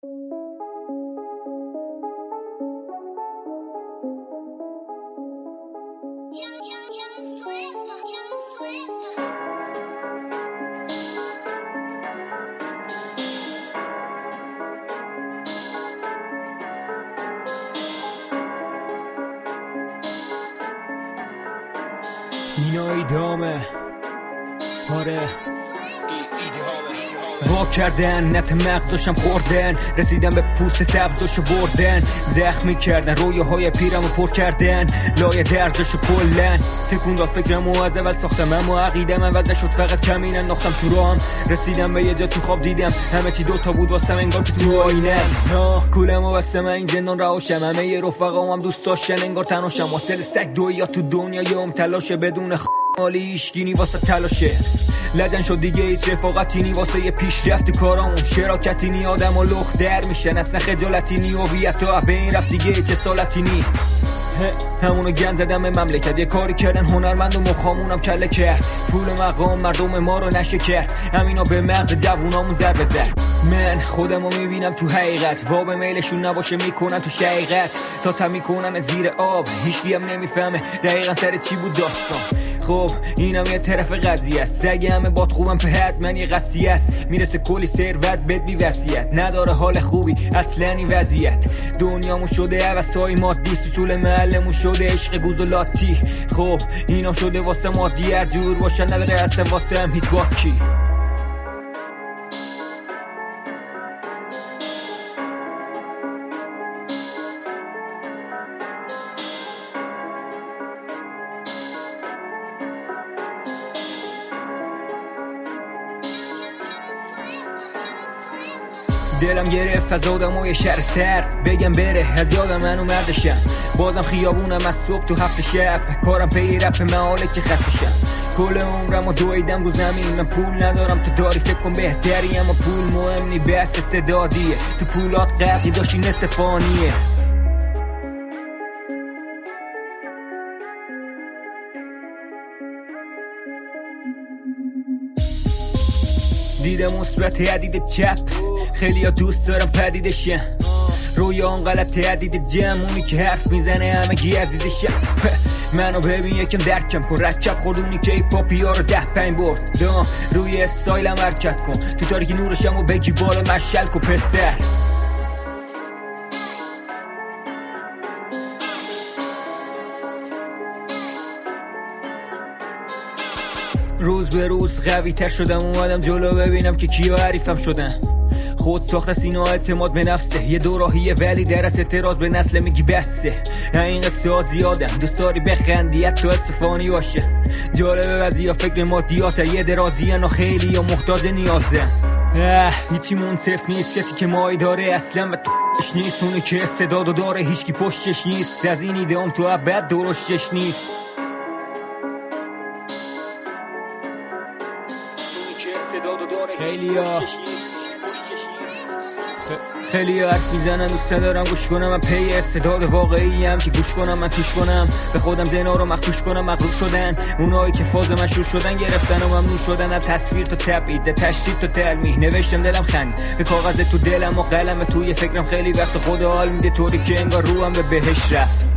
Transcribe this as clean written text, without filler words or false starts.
اینا ایدامه آره وا کردن نت مغزشم خوردن، رسیدم به پوست سبزشو بردن، زخمی کردن رویاهای پیرمو پر کردن، لایه درزشو کلن تکون داد فکرمو از اول ساختم، اما عقیدم عوض شد فقط کمین انداختم تو راهم، رسیدم به یه جا تو خواب دیدم همه چی دوتا بود واسم انگار که تو آینه کولمو بستم این زندان رهاشم، همه ی رفقام هم دوست داشتن انگار تناشم، واسه سگ دویا تو دنیای مبتلاشه بدون مالی ایشگینی واسه تلاشه، لجن شد دیگه هیچ رفاقتی نی واسه یه پیشرفت کارامون، شراکتی نی آدم و لخ در میشن اصلا خجالتی نی هویت ها به این رفت دیگه هیچ اصالتی نی، همونو گن زدم مملکت یه کاری کردن هنرمند و مخامونم کله کرد، پول مقام مردم ما رو نشه کرد، همینا به مغز جوونامون ضربه زد، من خودمو میبینم تو حقیقت، وا به میلشون نباشه میکنن تو شقیقت تا تا میکنن زیر آب، هیچکی هم نمیفهمه دقیقا سر چی بود داستان، خب اینم یه طرف قضیه است، سگ همه باد خوبم په حتما یه قصیه است، میرسه کلی ثروت بد بی وصیت، نداره حال خوبی اصلا این وضعیت، دنیامون شده عوضای مادی، سوسول محلمون شده عشق گوز و لاتی، خب اینا شده واسه مادی، هر جور باشن نداره اصلا واسه هم هیچ باکی. دلم گرفت از آدم و یه شهر سرد، بگم بره از یادم منو مردشم، بازم خیابونم از صبح تو هفت شب، کارم پی رپ محاله که خستشم، کل عمرم و دویدم رو زمین، من پول ندارم تو داری فکر کن بهتری، اما پول مهم نی بس صدادیه، تو پولات غرقی داشتی نصف فانیه، دیدم مثبت عدید چپ، خیلی ها دوست دارم پدیدشم، رویان غلط عدید جمعونی که حرف میزنه همه گی عزیزشم، منو ببین یکم درکم کن، رکب خودونی که ای پاپی ها رو 10-5 برد، روی استایلم حرکت کن، تو تاریکی نورشم و بگی بالا مشل کن پسر، روز به روز قوی تر شدم، اومدم جلو ببینم که کیا حریفم شدن، خود ساخت سینا اعتماد به نفسه، یه دوراهیه ولی درس اعتراض به نسل میگی بسه، این قصه ها زیادم دوست داری بخندی حتی استفانی باشه، جالبه وضعی فکر مادیات یه درازی انا خیلی یا محتاج نیازه، هیچی منصف نیست، کسی که مایی داره اصلا به توش نیست، اونی که استعدادو داره هیچکی پشتش نیست، از این ایده هم تو ابد درشتش نیست، خیلی حرف میزنن دوست ندارم گوش کنم، من پی استعداد واقعی هم که گوش کنم من توش کنم، به خودم زنا رو مخدوش کنم، مغرور شدن اونایی که فاز مشهور شدن، گرفتن و ممنون شدن، از تصویر تا تبعید، تشدید تا تلمیح، نوشتم دلم خند به کاغذ تو دلم و قلم توی فکرم، خیلی وقت خود حال میده طوری که انگار روحم به بهش رفت.